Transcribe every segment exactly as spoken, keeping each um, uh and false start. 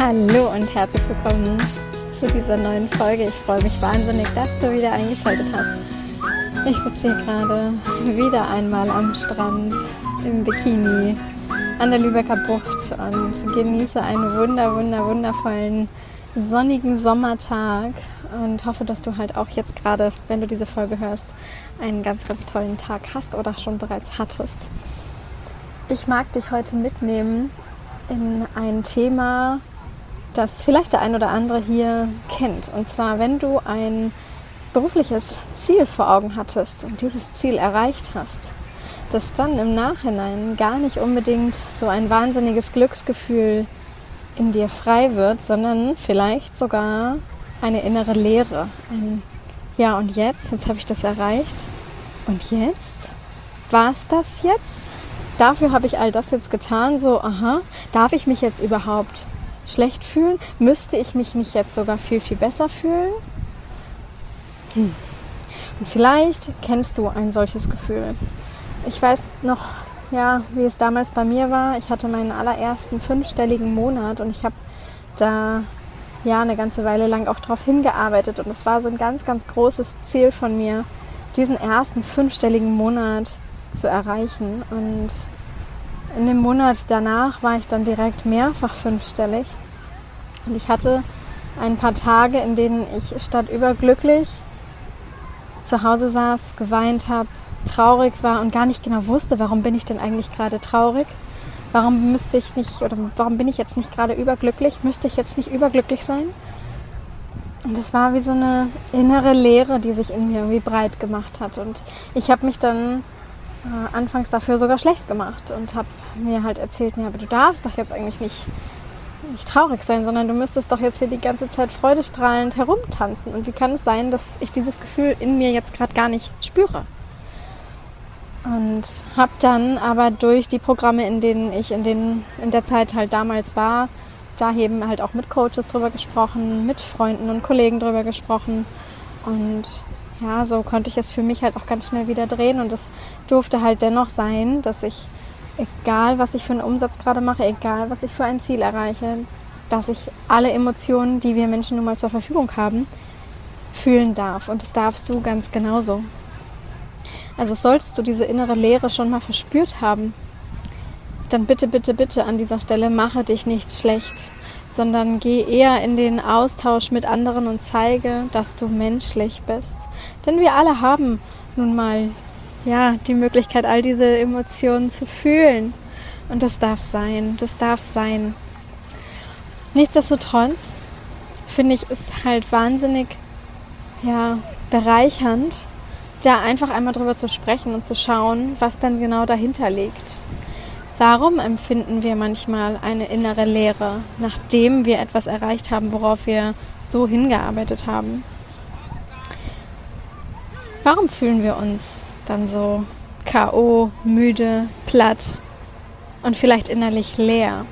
Hallo und herzlich willkommen zu dieser neuen Folge. Ich freue mich wahnsinnig, dass du wieder eingeschaltet hast. Ich sitze hier gerade wieder einmal am Strand im Bikini an der Lübecker Bucht und genieße einen wunder, wunder, wundervollen sonnigen Sommertag und hoffe, dass du halt auch jetzt gerade, wenn du diese Folge hörst, einen ganz, ganz tollen Tag hast oder schon bereits hattest. Ich mag dich heute mitnehmen in ein Thema, das vielleicht der ein oder andere hier kennt. Und zwar, wenn du ein berufliches Ziel vor Augen hattest und dieses Ziel erreicht hast, dass dann im Nachhinein gar nicht unbedingt so ein wahnsinniges Glücksgefühl in dir frei wird, sondern vielleicht sogar eine innere Leere. Ein Ja und jetzt, jetzt habe ich das erreicht. Und jetzt? War es das jetzt? Dafür habe ich all das jetzt getan, so, aha, darf ich mich jetzt überhaupt schlecht fühlen? Müsste ich mich nicht jetzt sogar viel, viel besser fühlen? Hm. Und vielleicht kennst du ein solches Gefühl. Ich weiß noch, ja, wie es damals bei mir war. Ich hatte meinen allerersten fünfstelligen Monat und ich habe da ja eine ganze Weile lang auch drauf hingearbeitet und es war so ein ganz, ganz großes Ziel von mir, diesen ersten fünfstelligen Monat zu erreichen. Und in dem Monat danach war ich dann direkt mehrfach fünfstellig. Und ich hatte ein paar Tage, in denen ich statt überglücklich zu Hause saß, geweint habe, traurig war und gar nicht genau wusste, warum bin ich denn eigentlich gerade traurig? Warum müsste ich nicht, oder warum bin ich jetzt nicht gerade überglücklich? Müsste ich jetzt nicht überglücklich sein? Und es war wie so eine innere Leere, die sich in mir irgendwie breit gemacht hat. Und ich habe mich dann äh, anfangs dafür sogar schlecht gemacht und habe mir halt erzählt, ja, aber du darfst doch jetzt eigentlich nicht, nicht traurig sein, sondern du müsstest doch jetzt hier die ganze Zeit freudestrahlend herumtanzen. Und wie kann es sein, dass ich dieses Gefühl in mir jetzt gerade gar nicht spüre? Und habe dann aber durch die Programme, in denen ich in, den, in der Zeit halt damals war, da eben halt auch mit Coaches drüber gesprochen, mit Freunden und Kollegen drüber gesprochen. Und ja, so konnte ich es für mich halt auch ganz schnell wieder drehen. Und es durfte halt dennoch sein, dass ich, egal was ich für einen Umsatz gerade mache, egal was ich für ein Ziel erreiche, dass ich alle Emotionen, die wir Menschen nun mal zur Verfügung haben, fühlen darf. Und das darfst du ganz genauso. Also solltest du diese innere Leere schon mal verspürt haben, dann bitte, bitte, bitte an dieser Stelle mache dich nicht schlecht, sondern geh eher in den Austausch mit anderen und zeige, dass du menschlich bist. Denn wir alle haben nun mal ja, die Möglichkeit, all diese Emotionen zu fühlen. Und das darf sein, das darf sein. Nichtsdestotrotz finde ich es halt wahnsinnig ja, bereichernd, da einfach einmal drüber zu sprechen und zu schauen, was dann genau dahinter liegt. Warum empfinden wir manchmal eine innere Leere, nachdem wir etwas erreicht haben, worauf wir so hingearbeitet haben? Warum fühlen wir uns dann so K O, müde, platt und vielleicht innerlich leer?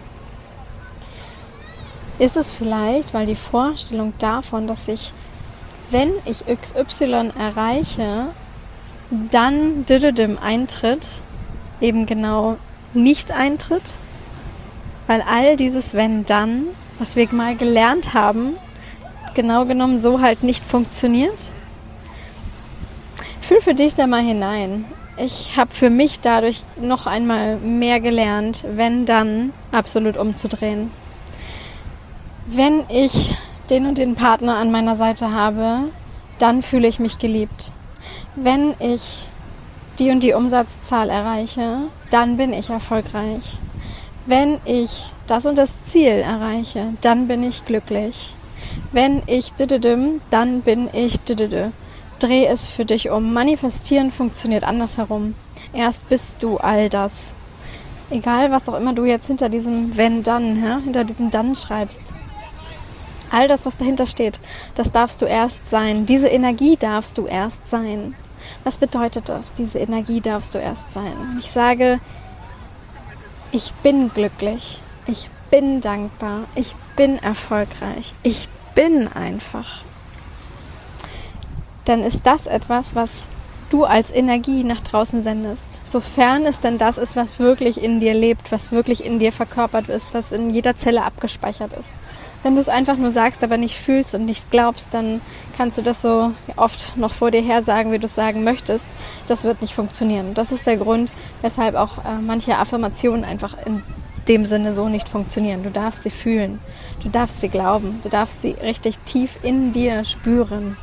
Ist es vielleicht, weil die Vorstellung davon, dass ich, wenn ich X Y erreiche, dann Düdüdüm eintritt, eben genau nicht eintritt, weil all dieses Wenn, Dann, was wir mal gelernt haben, genau genommen so halt nicht funktioniert? Fühl für dich da mal hinein. Ich habe für mich dadurch noch einmal mehr gelernt, wenn dann absolut umzudrehen. Wenn ich den und den Partner an meiner Seite habe, dann fühle ich mich geliebt. Wenn ich die und die Umsatzzahl erreiche, dann bin ich erfolgreich. Wenn ich das und das Ziel erreiche, dann bin ich glücklich. Wenn ich düdüdüm, dann bin ich düdüdü. Dreh es für dich um. Manifestieren funktioniert andersherum. Erst bist du all das. Egal, was auch immer du jetzt hinter diesem Wenn, Dann, ja, hinter diesem Dann schreibst. All das, was dahinter steht, das darfst du erst sein. Diese Energie darfst du erst sein. Was bedeutet das? Diese Energie darfst du erst sein. Ich sage, ich bin glücklich, ich bin dankbar, ich bin erfolgreich, ich bin einfach. Dann ist das etwas, was du als Energie nach draußen sendest. Sofern es denn das ist, was wirklich in dir lebt, was wirklich in dir verkörpert ist, was in jeder Zelle abgespeichert ist. Wenn du es einfach nur sagst, aber nicht fühlst und nicht glaubst, dann kannst du das so oft noch vor dir her sagen, wie du es sagen möchtest. Das wird nicht funktionieren. Das ist der Grund, weshalb auch äh, manche Affirmationen einfach in dem Sinne so nicht funktionieren. Du darfst sie fühlen, du darfst sie glauben, du darfst sie richtig tief in dir spüren.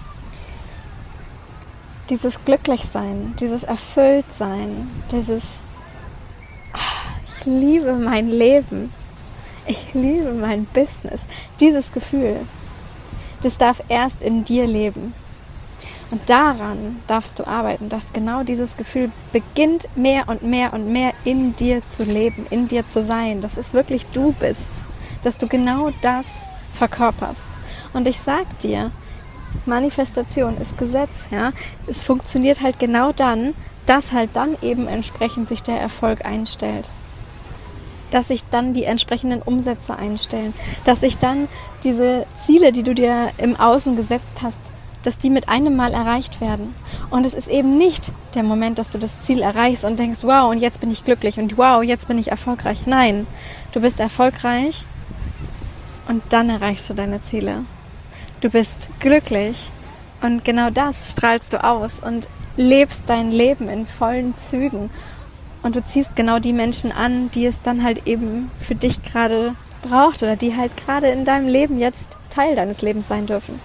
Dieses Glücklichsein, dieses Erfülltsein, dieses ich liebe mein Leben, ich liebe mein Business, dieses Gefühl, das darf erst in dir leben. Und daran darfst du arbeiten, dass genau dieses Gefühl beginnt, mehr und mehr und mehr in dir zu leben, in dir zu sein, dass es wirklich du bist, dass du genau das verkörperst. Und ich sag dir, Manifestation ist Gesetz, ja. Es funktioniert halt genau dann, dass halt dann eben entsprechend sich der Erfolg einstellt. Dass sich dann die entsprechenden Umsätze einstellen. Dass sich dann diese Ziele, die du dir im Außen gesetzt hast, dass die mit einem Mal erreicht werden. Und es ist eben nicht der Moment, dass du das Ziel erreichst und denkst, wow, und jetzt bin ich glücklich und wow, jetzt bin ich erfolgreich. Nein, du bist erfolgreich und dann erreichst du deine Ziele. Du bist glücklich und genau das strahlst du aus und lebst dein Leben in vollen Zügen. Und du ziehst genau die Menschen an, die es dann halt eben für dich gerade braucht oder die halt gerade in deinem Leben jetzt Teil deines Lebens sein dürfen.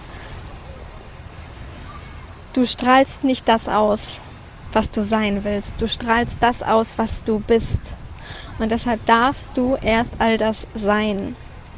Du strahlst nicht das aus, was du sein willst. Du strahlst das aus, was du bist. Und deshalb darfst du erst all das sein.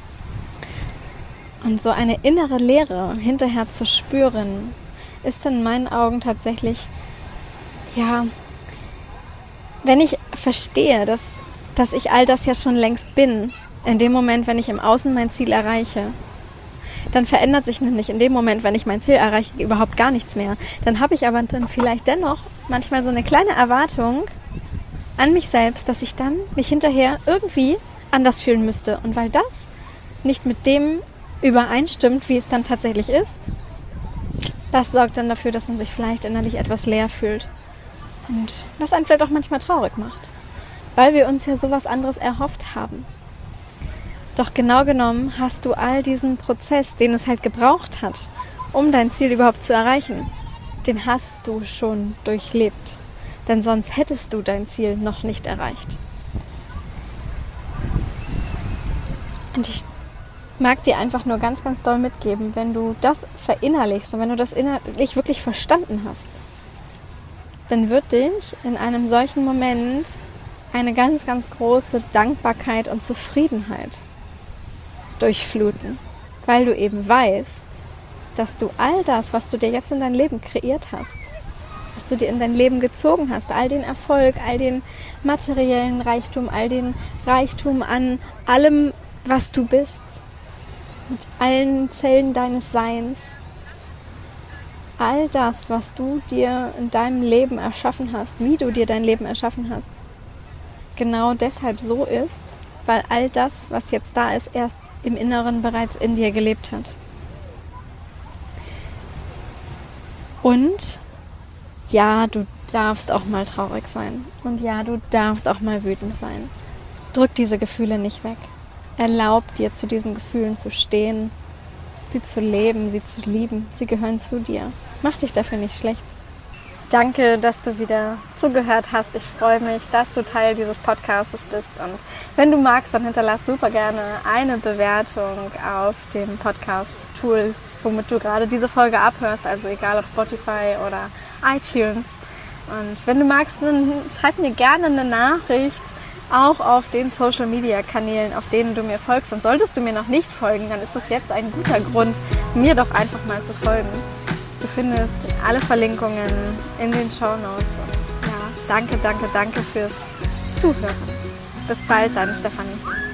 Und so eine innere Leere hinterher zu spüren, ist in meinen Augen tatsächlich, ja, wenn ich verstehe, dass, dass ich all das ja schon längst bin, in dem Moment, wenn ich im Außen mein Ziel erreiche, dann verändert sich nämlich in dem Moment, wenn ich mein Ziel erreiche, überhaupt gar nichts mehr. Dann habe ich aber dann vielleicht dennoch manchmal so eine kleine Erwartung an mich selbst, dass ich dann mich hinterher irgendwie anders fühlen müsste. Und weil das nicht mit dem übereinstimmt, wie es dann tatsächlich ist, das sorgt dann dafür, dass man sich vielleicht innerlich etwas leer fühlt. Und was einen vielleicht auch manchmal traurig macht. Weil wir uns ja sowas anderes erhofft haben. Doch genau genommen hast du all diesen Prozess, den es halt gebraucht hat, um dein Ziel überhaupt zu erreichen, den hast du schon durchlebt. Denn sonst hättest du dein Ziel noch nicht erreicht. Und ich mag dir einfach nur ganz, ganz doll mitgeben, wenn du das verinnerlichst und wenn du das innerlich wirklich verstanden hast, dann wird dich in einem solchen Moment eine ganz, ganz große Dankbarkeit und Zufriedenheit durchfluten, weil du eben weißt, dass du all das, was du dir jetzt in dein Leben kreiert hast, was du dir in dein Leben gezogen hast, all den Erfolg, all den materiellen Reichtum, all den Reichtum an allem, was du bist, mit allen Zellen deines Seins, all das, was du dir in deinem Leben erschaffen hast, wie du dir dein Leben erschaffen hast, genau deshalb so ist, weil all das, was jetzt da ist, erst im Inneren bereits in dir gelebt hat. Und ja, du darfst auch mal traurig sein. Und ja, du darfst auch mal wütend sein. Drück diese Gefühle nicht weg. Erlaub dir, zu diesen Gefühlen zu stehen, sie zu leben, sie zu lieben. Sie gehören zu dir. Mach dich dafür nicht schlecht. Danke, dass du wieder zugehört hast. Ich freue mich, dass du Teil dieses Podcasts bist. Und wenn du magst, dann hinterlass super gerne eine Bewertung auf dem Podcast-Tool, womit du gerade diese Folge abhörst. Also egal ob Spotify oder iTunes. Und wenn du magst, dann schreib mir gerne eine Nachricht, auch auf den Social-Media-Kanälen, auf denen du mir folgst. Und solltest du mir noch nicht folgen, dann ist das jetzt ein guter Grund, mir doch einfach mal zu folgen. Du findest alle Verlinkungen in den Shownotes. Und ja, danke, danke, danke fürs Zuhören. Bis bald, deine Stefanie.